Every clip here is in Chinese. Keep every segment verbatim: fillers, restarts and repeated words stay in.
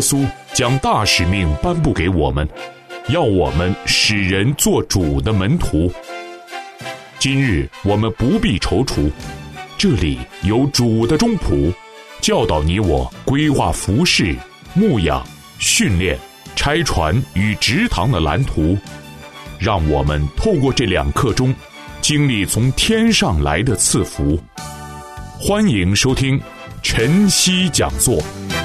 稣将大使命颁布给我们，要我们使人做主的门徒。今日我们不必踌躇，这里有主的中仆，教导你我规划服事、牧养、训练、拆船与植堂的蓝图，让我们透过这两刻钟，经历从天上来的赐福。欢迎收听晨曦讲座。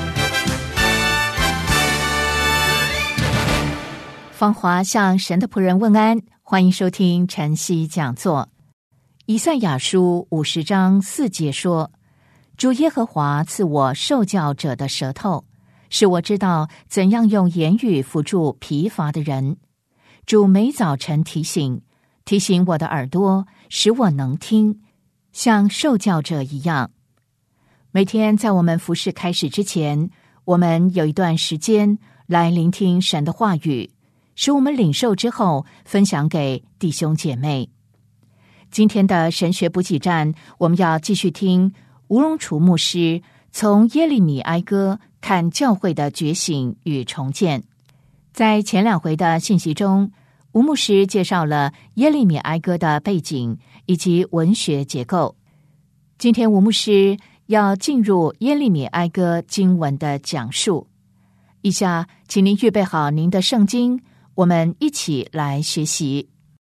芳华向神的仆人问安，欢迎收听晨曦讲座。以赛亚书五十章四节说：主耶和华赐我受教者的舌头，使我知道怎样用言语扶助疲乏的人。主每早晨提醒，提醒我的耳朵，使我能听，像受教者一样。每天在我们服事开始之前，我们有一段时间来聆听神的话语，使我们领受之后分享给弟兄姐妹。今天的神学补给站，我们要继续听吴荣楚牧师从耶利米哀歌看教会的觉醒与重建。在前两回的信息中，吴牧师介绍了耶利米哀歌的背景以及文学结构。今天吴牧师要进入耶利米哀歌经文的讲述。以下请您预备好您的圣经，我们一起来学习。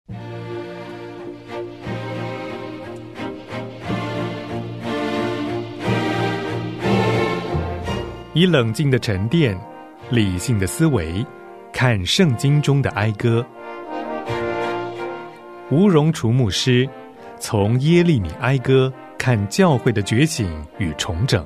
以冷静的沉淀、理性的思维看圣经中的哀歌。吴荣楚牧师从耶利米哀歌看教会的觉醒与重整。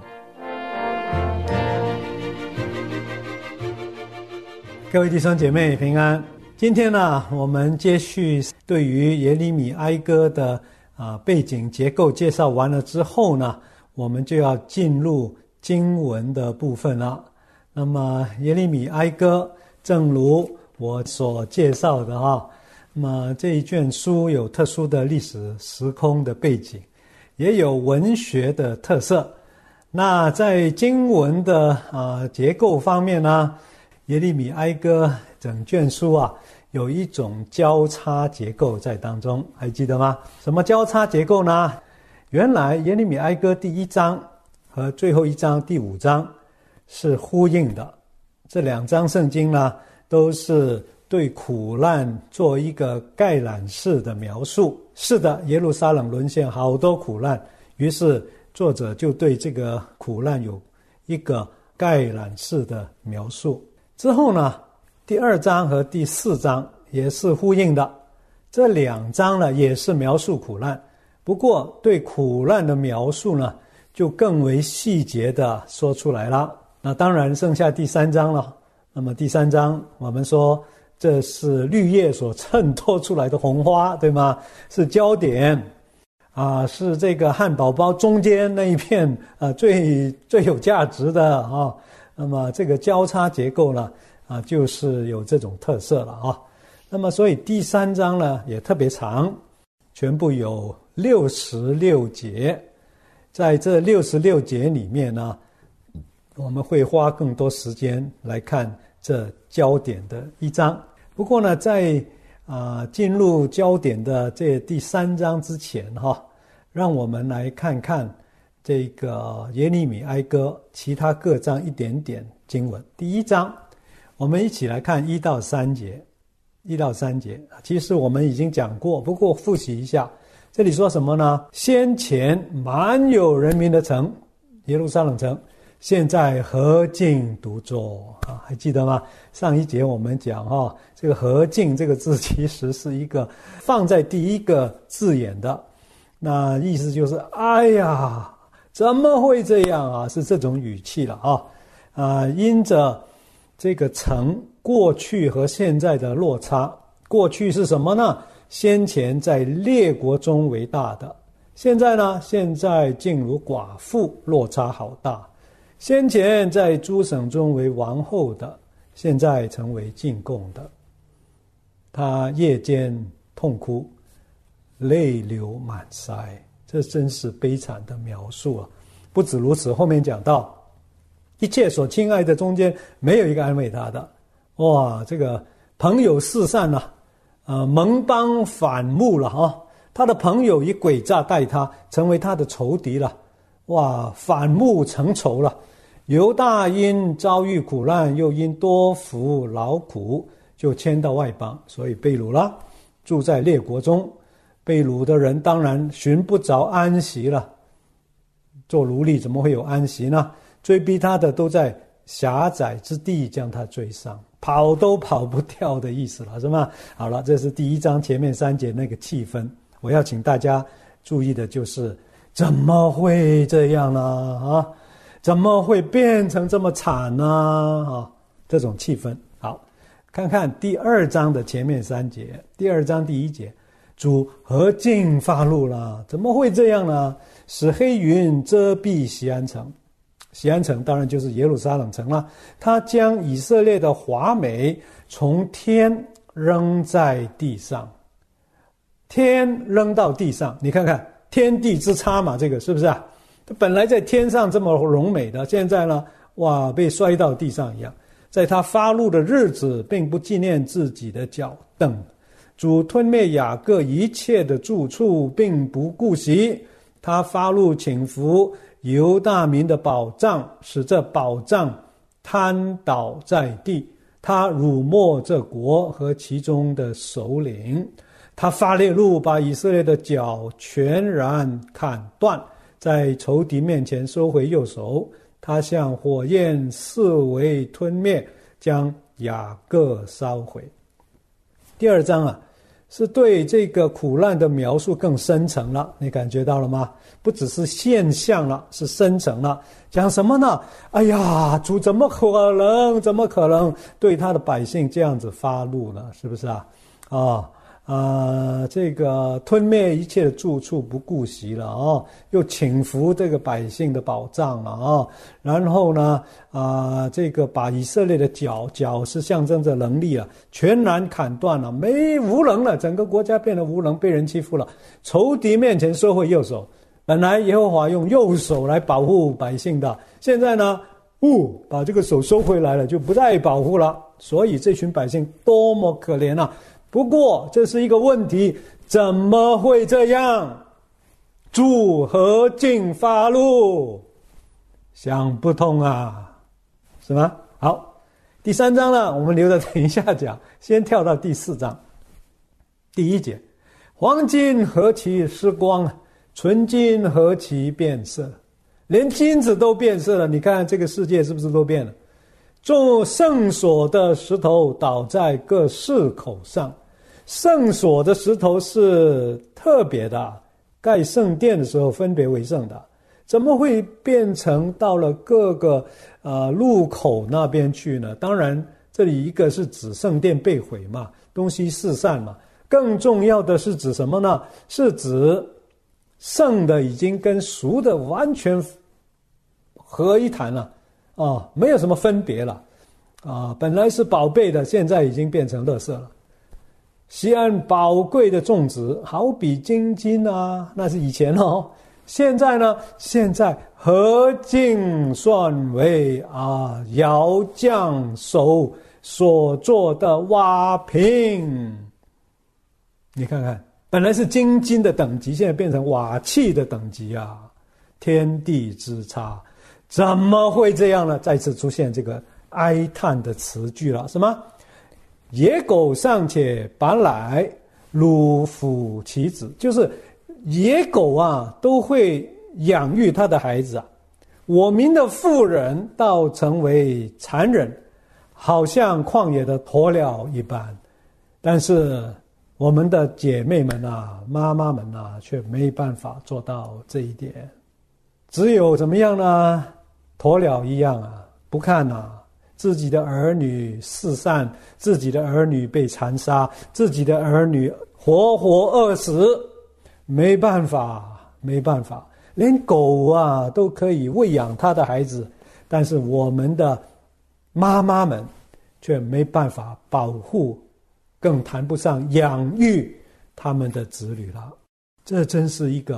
各位弟兄姐妹平安。今天呢，我们接续对于耶利米哀歌的啊背景结构介绍完了之后呢，我们就要进入经文的部分了。那么耶利米哀歌正如我所介绍的哈，那么这一卷书有特殊的历史时空的背景，也有文学的特色。那在经文的啊结构方面呢，耶利米哀歌整卷书啊有一种交叉结构在当中，还记得吗？什么交叉结构呢？原来耶利米哀歌第一章和最后一章第五章是呼应的，这两章圣经呢都是对苦难做一个概览式的描述。是的，耶路撒冷沦陷，好多苦难，于是作者就对这个苦难有一个概览式的描述。之后呢，第二章和第四章也是呼应的，这两章呢也是描述苦难，不过对苦难的描述呢就更为细节的说出来了。那当然剩下第三章了。那么第三章我们说这是绿叶所衬托出来的红花，对吗？是焦点啊，是这个汉堡包中间那一片啊最最有价值的啊。那么这个交叉结构呢啊就是有这种特色了啊。那么所以第三章呢也特别长，全部有六十六节。在这六十六节里面呢，我们会花更多时间来看这焦点的一章。不过呢，在啊、呃、进入焦点的这第三章之前哈，让我们来看看这个耶利米哀歌其他各章一点点经文。第一章，我们一起来看一到三节。一到三节，其实我们已经讲过，不过复习一下。这里说什么呢？先前满有人民的城，耶路撒冷城，现在何竟独坐啊？还记得吗？上一节我们讲哈、哦，这个何竟这个字其实是一个放在第一个字眼的，那意思就是哎呀，怎么会这样啊？是这种语气了啊啊！因着这个城过去和现在的落差，过去是什么呢？先前在列国中为大的，现在呢？现在竟如寡妇，落差好大。先前在诸省中为王后的，现在成为进贡的。他夜间痛哭，泪流满腮。这真是悲惨的描述啊！不止如此，后面讲到， 一切所亲爱的中间没有一个安慰他的。哇，这个朋友四散了、啊，呃，盟邦反目了啊！他的朋友以诡诈待他，成为他的仇敌了。哇，反目成仇了。犹大因遭遇苦难，又因多服劳苦，就迁到外邦，所以被掳了，住在列国中。被掳的人当然寻不着安息了。做奴隶怎么会有安息呢？追逼他的都在狭窄之地将他追上，跑都跑不掉的意思了，是吗？好了，这是第一章前面三节那个气氛。我要请大家注意的就是，怎么会这样呢？啊，怎么会变成这么惨呢？啊，这种气氛。好，看看第二章的前面三节。第二章第一节，主何竟发怒了？怎么会这样呢？使黑云遮蔽锡安城。锡安城当然就是耶路撒冷城了。他将以色列的华美从天扔在地上，天扔到地上，你看看天地之差嘛，这个是不是啊？他本来在天上这么荣美的，现在呢，哇，被摔到地上一样。在他发怒的日子，并不纪念自己的脚凳。主吞灭雅各一切的住处，并不顾惜。他发怒倾覆犹大民的宝藏，使这宝藏瘫倒在地。他辱没这国和其中的首领。他发烈怒，把以色列的脚全然砍断，在仇敌面前收回右手。他像火焰四围吞灭，将雅各烧毁。第二章啊，是对这个苦难的描述更深层了，你感觉到了吗？不只是现象了，是深层了。讲什么呢？哎呀，主怎么可能怎么可能对他的百姓这样子发怒呢？是不是啊？啊啊，这个吞灭一切的住处，不顾惜了啊，又倾覆这个百姓的宝藏了啊，然后呢啊，这个把以色列的脚，脚是象征着能力啊，全然砍断了，没无能了，整个国家变得无能，被人欺负了，仇敌面前收回右手。本来耶和华用右手来保护百姓的，现在呢，哦，把这个手收回来了，就不再保护了。所以这群百姓多么可怜啊！不过这是一个问题，怎么会这样？主何竟发怒？想不通啊，是吗？好，第三章呢，我们留着等一下讲，先跳到第四章。第一节，黄金何其失光啊，纯金何其变色，连金子都变色了。你看这个世界是不是都变了？众圣所的石头倒在各市口上。圣所的石头是特别的，盖圣殿的时候分别为圣的，怎么会变成到了各个呃路口那边去呢？当然这里一个是指圣殿被毁嘛，东西四散嘛，更重要的是指什么呢？是指圣的已经跟俗的完全合一谈了啊，没有什么分别了啊，本来是宝贝的，现在已经变成垃圾了。锡安宝贵的种植，好比金金啊，那是以前哦。现在呢？现在何竟算为啊窑匠手所做的瓦瓶？你看看，本来是金金的等级，现在变成瓦器的等级啊！天地之差，怎么会这样呢？再次出现这个哀叹的词句了，什么？野狗尚且把奶乳抚其子，就是野狗啊都会养育他的孩子啊。我民的妇人倒成为残忍，好像旷野的鸵鸟一般。但是我们的姐妹们啊，妈妈们啊，却没办法做到这一点，只有怎么样呢？鸵鸟一样啊，不看啊。自己的儿女四散，自己的儿女被残杀，自己的儿女活活饿死，没办法，没办法，连狗啊都可以喂养他的孩子，但是我们的妈妈们却没办法保护，更谈不上养育他们的子女了。这真是一个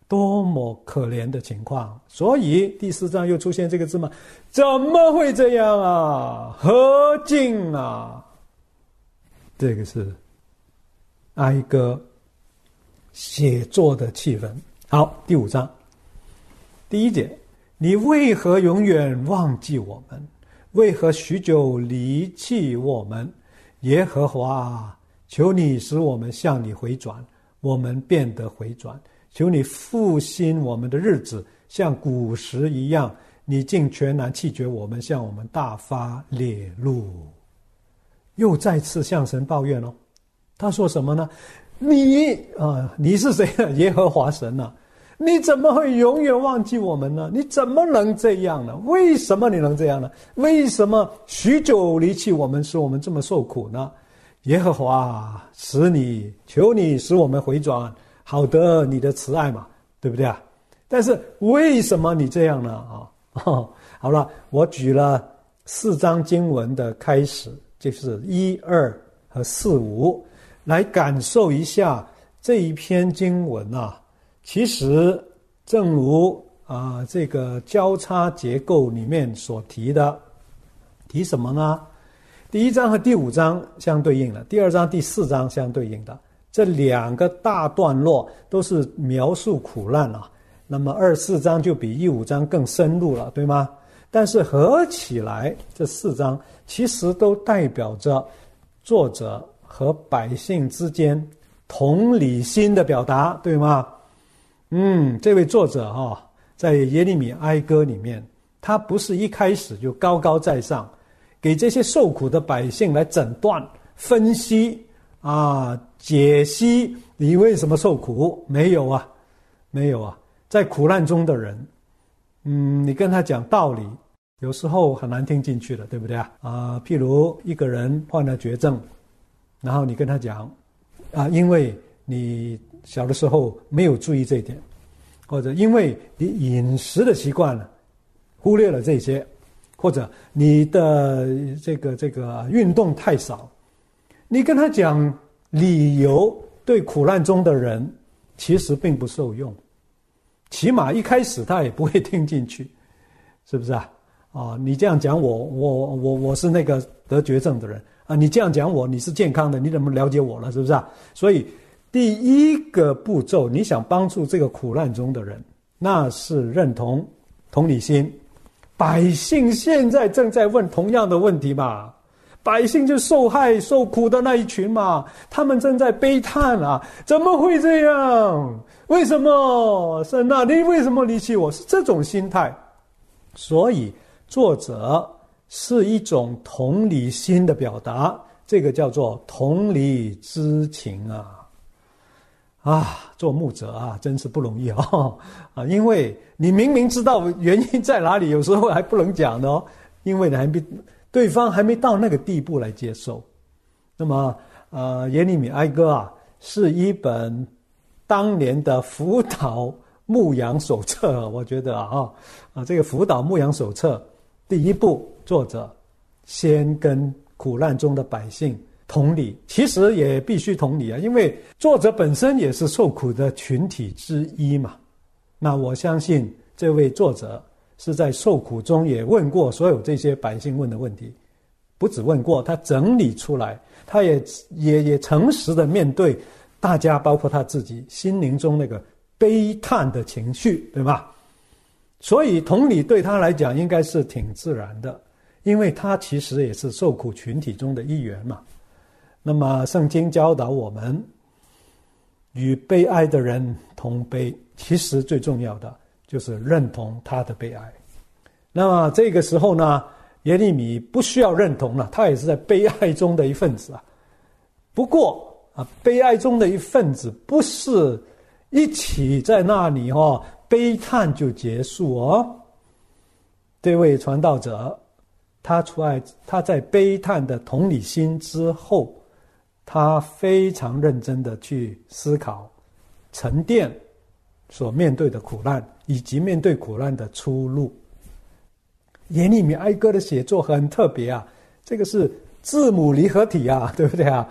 多么可怜的情况。所以第四章又出现这个字嘛，怎么会这样啊？何竟啊？这个是哀歌写作的气氛。好，第五章第一节，你为何永远忘记我们？为何许久离弃我们？耶和华，求你使我们向你回转，我们变得回转。求你复兴我们的日子，像古时一样。你竟全然弃绝我们，向我们大发烈怒。又再次向神抱怨哦。他说什么呢？你啊，你是谁啊？耶和华神啊，你怎么会永远忘记我们呢？你怎么能这样呢？为什么你能这样呢？为什么许久离弃我们，使我们这么受苦呢？耶和华，使你求你使我们回转，好得你的慈爱嘛，对不对啊？但是为什么你这样呢？啊、哦，好了，我举了四章经文的开始，就是一二和四五，来感受一下这一篇经文啊。其实正如啊、呃、这个交叉结构里面所提的，提什么呢？第一章和第五章相对应的，第二章第四章相对应的，这两个大段落都是描述苦难啊。那么二四章就比一五章更深入了，对吗？但是合起来这四章其实都代表着作者和百姓之间同理心的表达，对吗？嗯，这位作者哈、哦，在耶利米哀歌里面，他不是一开始就高高在上，给这些受苦的百姓来诊断、分析啊、解析你为什么受苦。没有啊，没有啊，在苦难中的人，嗯，你跟他讲道理，有时候很难听进去的，对不对啊？啊，譬如一个人患了绝症，然后你跟他讲啊，因为你小的时候没有注意这一点，或者因为你饮食的习惯了，忽略了这些，或者你的这个这个运动太少，你跟他讲理由，对苦难中的人其实并不受用，起码一开始他也不会听进去，是不是啊？啊，你这样讲我，我我我是那个得绝症的人啊，你这样讲我，你是健康的，你怎么了解我了？是不是啊？所以第一个步骤，你想帮助这个苦难中的人，那是认同同理心。百姓现在正在问同样的问题嘛，百姓就受害受苦的那一群嘛，他们正在悲叹啊，怎么会这样？为什么？神啊，你为什么离弃我？是这种心态。所以作者是一种同理心的表达，这个叫做同理之情啊。啊，做牧者啊，真是不容易哦！啊，因为你明明知道原因在哪里，有时候还不能讲的哦，因为你还没对方还没到那个地步来接受。那么，呃，耶利米哀歌啊，是一本当年的辅导牧养手册，我觉得啊，啊，这个辅导牧养手册第一步，作者先跟苦难中的百姓同理，其实也必须同理啊，因为作者本身也是受苦的群体之一嘛。那我相信这位作者是在受苦中也问过所有这些百姓问的问题，不只问过，他整理出来，他也也也诚实的面对大家，包括他自己心灵中那个悲叹的情绪，对吧？所以同理对他来讲应该是挺自然的，因为他其实也是受苦群体中的一员嘛。那么圣经教导我们与悲哀的人同悲，其实最重要的就是认同他的悲哀。那么这个时候呢，耶利米不需要认同了，他也是在悲哀中的一份子啊。不过啊，悲哀中的一份子不是一起在那里哦悲叹就结束哦。这位传道者他出来，他在悲叹的同理心之后，他非常认真的去思考沉淀所面对的苦难，以及面对苦难的出路。耶利米哀歌的写作很特别啊，这个是字母离合体啊，对不对啊？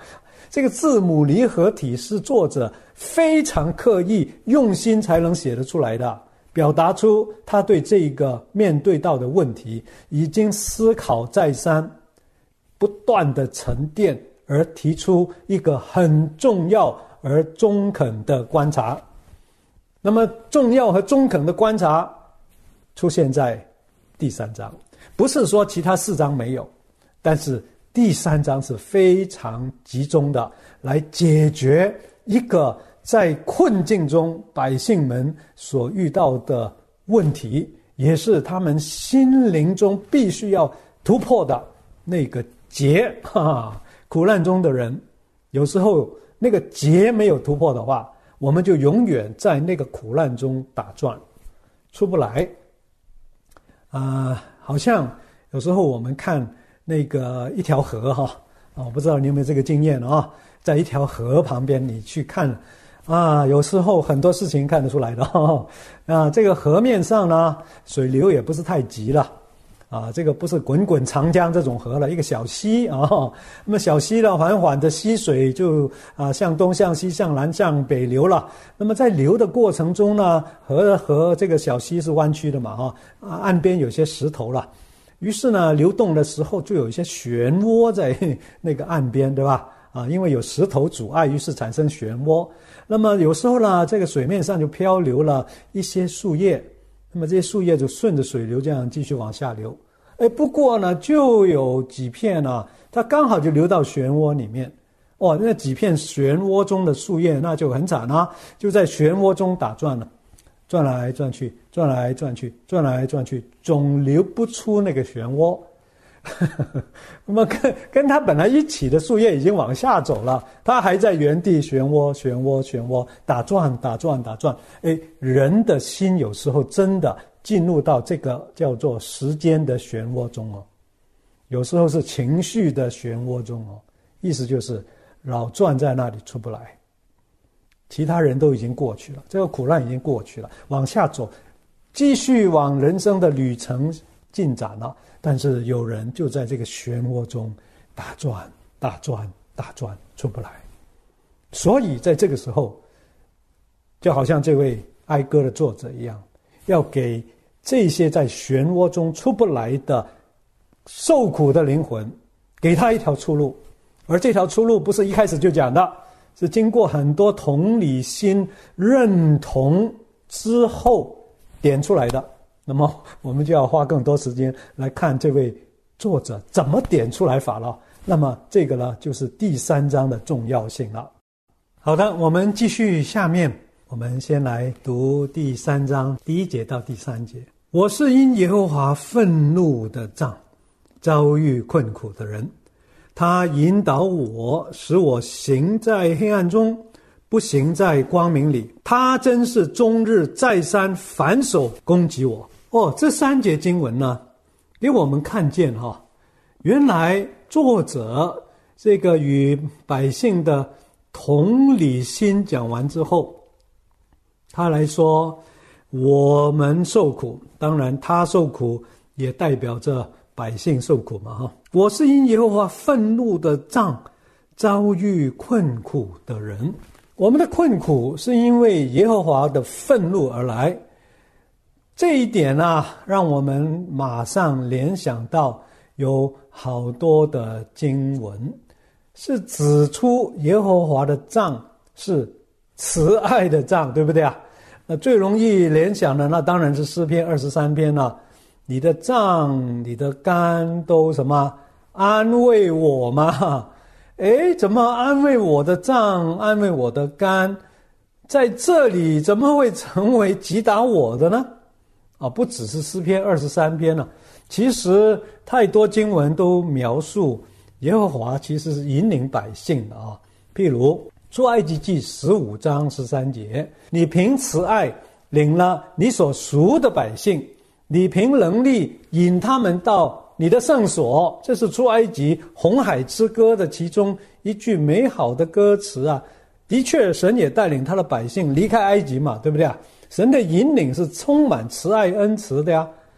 这个字母离合体是作者非常刻意用心才能写得出来的，表达出他对这个面对到的问题已经思考再三，不断的沉淀，而提出一个很重要而中肯的观察。那么重要和中肯的观察出现在第三章，不是说其他四章没有，但是第三章是非常集中的来解决一个在困境中百姓们所遇到的问题，也是他们心灵中必须要突破的那个结。哈哈，苦难中的人有时候那个结没有突破的话，我们就永远在那个苦难中打转，出不来。啊、呃，好像有时候我们看那个一条河哈，啊，我不知道你有没有这个经验啊，在一条河旁边你去看，啊，有时候很多事情看得出来的哈。啊，这个河面上呢，水流也不是太急了。啊，这个不是滚滚长江这种河了，一个小溪啊。那么小溪呢，缓缓的溪水就啊向东向西向南向北流了。那么在流的过程中呢，河和这个小溪是弯曲的嘛，哈，啊岸边有些石头了，于是呢流动的时候就有一些漩涡在那个岸边，对吧？啊，因为有石头阻碍，于是产生漩涡。那么有时候呢，这个水面上就漂流了一些树叶。那么这些树叶就顺着水流这样继续往下流，哎，不过呢，就有几片呢，它刚好就流到漩涡里面。哦，那几片漩涡中的树叶那就很惨啊，就在漩涡中打转了，转来转去，转来转去，转来转去，总流不出那个漩涡。那么跟跟它本来一起的树叶已经往下走了，它还在原地漩涡漩涡漩涡打转打转打转。诶，人的心有时候真的进入到这个叫做时间的漩涡中哦，有时候是情绪的漩涡中哦，意思就是老转在那里出不来。其他人都已经过去了，这个苦难已经过去了，往下走，继续往人生的旅程进展了。但是有人就在这个漩涡中打转打转打转出不来，所以在这个时候就好像这位哀歌的作者一样，要给这些在漩涡中出不来的受苦的灵魂给他一条出路。而这条出路不是一开始就讲的，是经过很多同理心认同之后点出来的。那么我们就要花更多时间来看这位作者怎么点出来法了。那么这个呢，就是第三章的重要性了。好的，我们继续下面，我们先来读第三章第一节到第三节。我是因耶和华愤怒的杖，遭遇困苦的人，他引导我，使我行在黑暗中，不行在光明里。他真是终日再三反手攻击我。哦，这三节经文呢，给我们看见哈、哦，原来作者这个与百姓的同理心讲完之后，他来说我们受苦，当然他受苦也代表着百姓受苦嘛哈。我是因耶和华愤怒的杖，遭遇困苦的人。我们的困苦是因为耶和华的愤怒而来，这一点啊，让我们马上联想到有好多的经文是指出耶和华的杖是慈爱的杖，对不对啊？那最容易联想的，那当然是诗篇二十三篇了、啊。你的杖、你的竿都什么安慰我吗？诶，怎么安慰我的杖、安慰我的竿，在这里怎么会成为击打我的呢？啊，不只是诗篇二十三篇了、啊，其实太多经文都描述耶和华其实是引领百姓的啊。譬如出埃及记十五章十三节，你凭慈爱领了你所赎的百姓，你凭能力引他们到你的圣所。这是出埃及红海之歌的其中一句美好的歌词啊。的确，神也带领他的百姓离开埃及嘛，对不对啊？神的引领是充满慈爱恩慈的呀。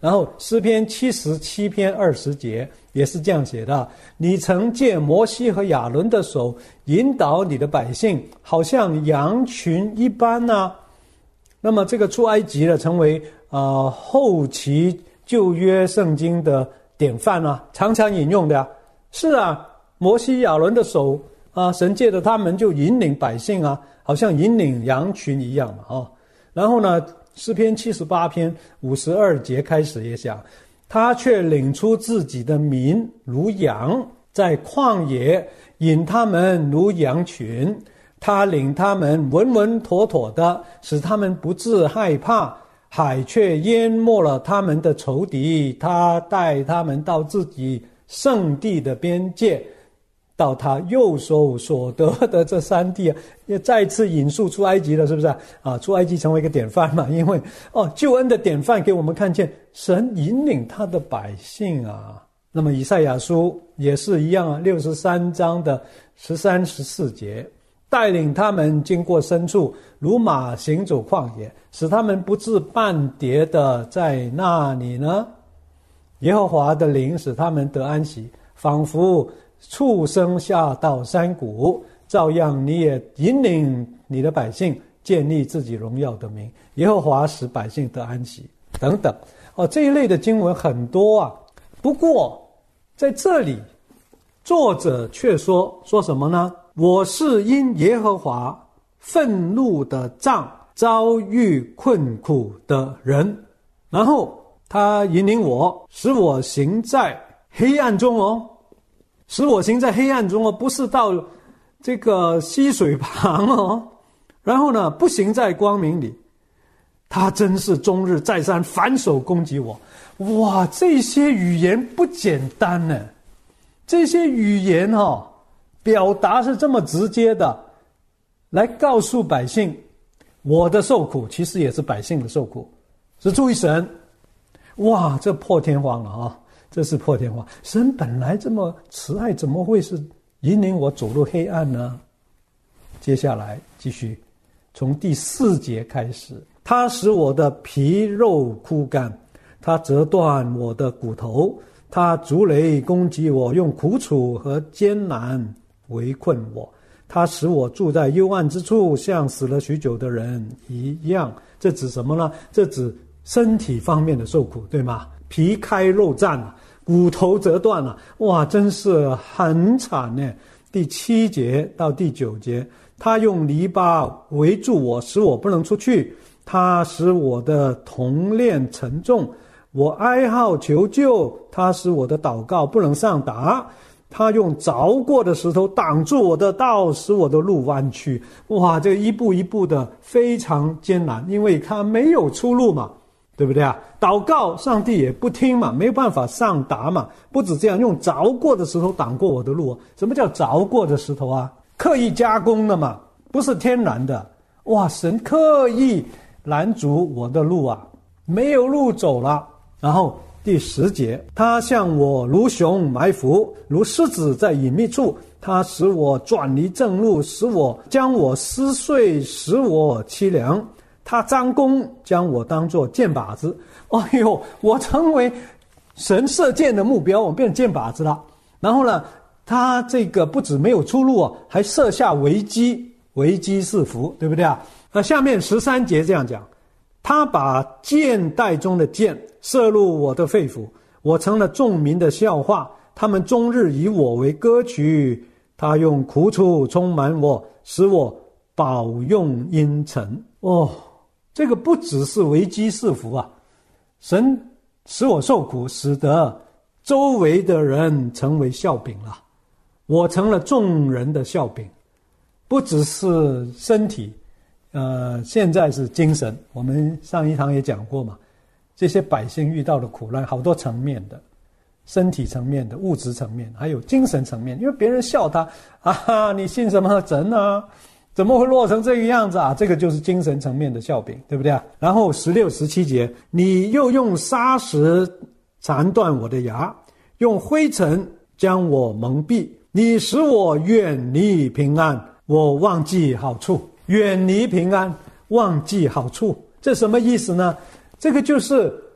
然后诗篇七十七篇二十节也是这样写的，你曾借摩西和亚伦的手引导你的百姓，好像羊群一般啊。那么这个出埃及呢，成为呃后期旧约圣经的典范啊，常常引用的啊。是啊，摩西亚伦的手啊，神借着他们就引领百姓啊，好像引领羊群一样嘛哦。然后呢，诗篇七十八篇五十二节开始也讲，他却领出自己的民如羊，在旷野引他们如羊群，他领他们稳稳妥妥的，使他们不致害怕，海却淹没了他们的仇敌，他带他们到自己圣地的边界，到他右手所得的这三地啊，也再次引述出埃及了，是不是啊？出埃及成为一个典范嘛，因为哦，救恩的典范给我们看见神引领他的百姓啊。那么以赛亚书也是一样啊，六十三章的十三十四节，带领他们经过深处，如马行走旷野，使他们不致半跌的在那里呢。耶和华的灵使他们得安息，仿佛畜生下到山谷，照样你也引领你的百姓建立自己荣耀的名，耶和华使百姓得安息等等哦，这一类的经文很多啊。不过在这里作者却说说什么呢？我是因耶和华愤怒的杖遭遇困苦的人，然后他引领我，使我行在黑暗中哦，使我行在黑暗中哦，不是到这个溪水旁哦，然后呢，不行在光明里。他真是终日再三反手攻击我。哇，这些语言不简单呢，这些语言哦，表达是这么直接的，来告诉百姓，我的受苦其实也是百姓的受苦，是出于神。哇，这破天荒了啊！这是破天荒，神本来这么慈爱，怎么会是引领我走入黑暗呢？接下来继续从第四节开始，他使我的皮肉枯干，他折断我的骨头，他逐雷攻击我，用苦楚和艰难围困我，他使我住在幽暗之处，像死了许久的人一样。这指什么呢？这指身体方面的受苦，对吗？皮开肉绽了，骨头折断了，哇，真是很惨呢。第七节到第九节，他用篱笆围住我，使我不能出去，他使我的铜链沉重，我哀号求救，他使我的祷告不能上达，他用凿过的石头挡住我的道，使我的路弯曲。哇，这一步一步的非常艰难，因为他没有出路嘛，对不对啊？祷告上帝也不听嘛，没有办法上达嘛。不止这样，用凿过的石头挡过我的路。什么叫凿过的石头啊？刻意加工的嘛，不是天然的。哇，神刻意拦阻我的路啊，没有路走了。然后第十节，他向我如熊埋伏，如狮子在隐秘处，他使我转离正路，使我将我撕碎，使我凄凉。他张弓将我当作箭靶子，哎呦，我成为神射箭的目标，我变成箭靶子了。然后呢，他这个不止没有出路啊，还设下危机，危机四伏，对不对啊？那下面十三节这样讲，他把箭袋中的箭射入我的肺腑，我成了众民的笑话，他们终日以我为歌曲，他用苦楚充满我，使我饱用阴沉。哦，这个不只是危机四伏啊，神使我受苦，使得周围的人成为笑柄了，我成了众人的笑柄。不只是身体，呃，现在是精神。我们上一堂也讲过嘛，这些百姓遇到的苦难好多层面的，身体层面的、物质层面，还有精神层面。因为别人笑他啊，你信什么神啊？怎么会落成这个样子啊？这个就是精神层面的笑柄，对不对啊？然后十六、十七节，你又用砂石缠断我的牙，用灰尘将我蒙蔽，你使我远离平安，我忘记好处。远离平安，忘记好处，这什么意思呢？这个就是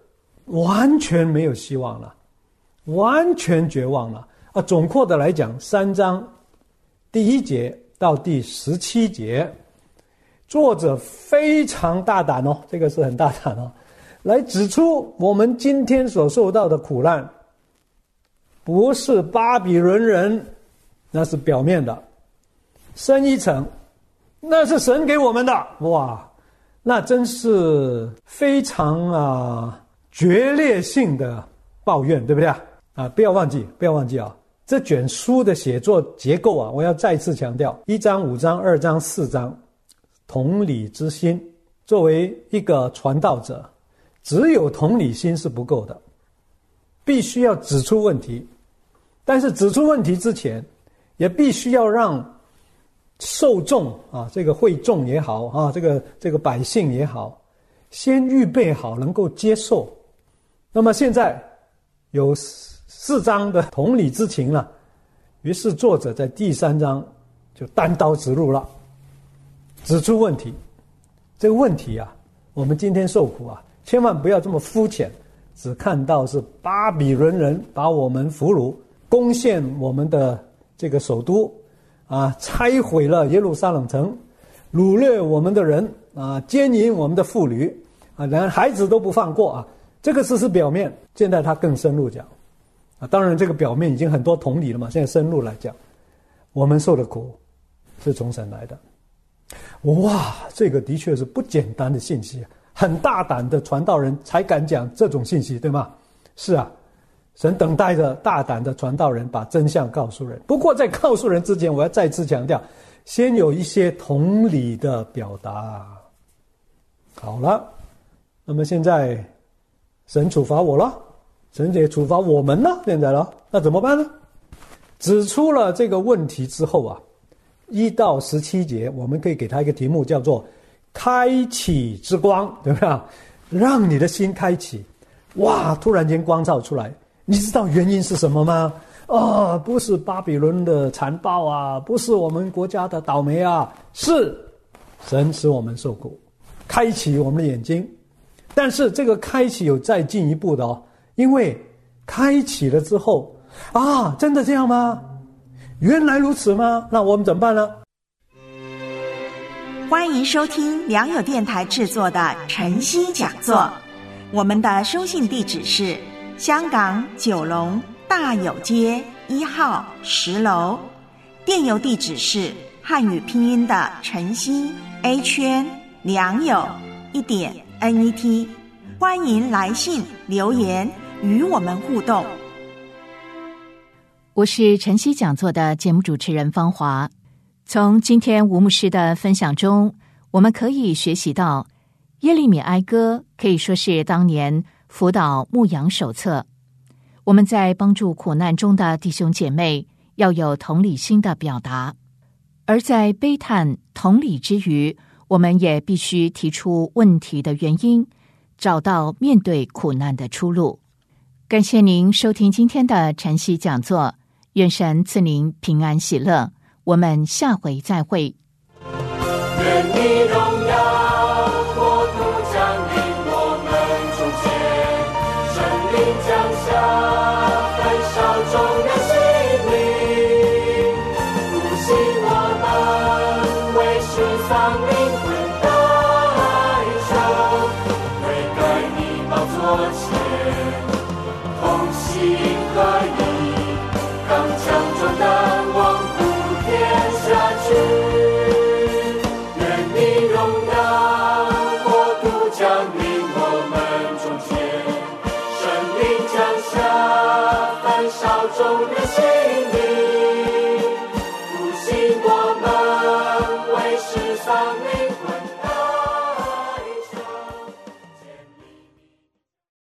完全没有希望了，完全绝望了啊！总括的来讲，三章第一节到第十七节，作者非常大胆哦，这个是很大胆哦，来指出我们今天所受到的苦难，不是巴比伦人，那是表面的，深一层，那是神给我们的。哇，那真是非常啊决裂性的抱怨，对不对啊？啊，不要忘记，不要忘记啊！这卷书的写作结构啊，我要再次强调：一章、五章、二章、四章，同理之心。作为一个传道者，只有同理心是不够的，必须要指出问题。但是指出问题之前，也必须要让受众啊，这个会众也好啊，这个这个百姓也好，先预备好能够接受。那么现在有四章的同理之情了，于是作者在第三章就单刀直入了，指出问题。这个问题啊，我们今天受苦啊，千万不要这么肤浅，只看到是巴比伦人把我们俘虏，攻陷我们的这个首都啊，拆毁了耶路撒冷城，掳掠我们的人啊，奸淫我们的妇女啊，连孩子都不放过啊。这个只是表面，现在他更深入讲啊。当然这个表面已经很多同理了嘛，现在深入来讲，我们受的苦是从神来的。哇，这个的确是不简单的信息，很大胆的传道人才敢讲这种信息，对吗？是啊，神等待着大胆的传道人把真相告诉人。不过在告诉人之前，我要再次强调，先有一些同理的表达。好了，那么现在神处罚我了，神也处罚我们了，现在了，那怎么办呢？指出了这个问题之后啊，一到十七节，我们可以给他一个题目，叫做开启之光，对不对？让你的心开启。哇，突然间光照出来，你知道原因是什么吗？啊，不是巴比伦的残暴啊，不是我们国家的倒霉啊，是神使我们受苦，开启我们的眼睛。但是这个开启有再进一步的哦，因为开启了之后啊，真的这样吗？原来如此吗？那我们怎么办呢？ 欢迎收听良友电台制作的晨曦讲座。我们的收信地址是香港九龙大有街一号十楼，电邮地址是汉语拼音的晨曦 A 圈良友一点 N E T。 欢迎来信留言与我们互动。 我是晨曦讲座的节目主持人方华。从今天吴牧师的分享中，我们可以学习到耶利米哀歌可以说是当年辅导牧养手册。我们在帮助苦难中的弟兄姐妹要有同理心的表达，而在悲叹同理之余，我们也必须提出问题的原因，找到面对苦难的出路。感谢您收听今天的晨曦讲座，愿神赐您平安喜乐，我们下回再会。 愿你荣耀国度降临我们中间，圣灵降下焚烧众人心灵，复兴我们为世丧灵魂代求，悔改你宝座前，同心合一，刚强壮胆，往普天下去。众人心灵，复兴我们为世丧灵魂。